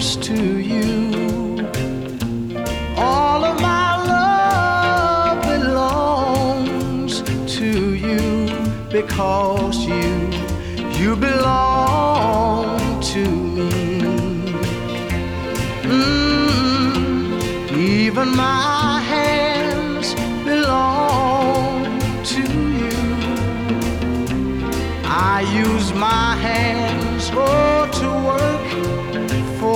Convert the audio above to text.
belongs to you. All of my love belongs to you because you belong to me. Even my hands belong to you. I use my hands to work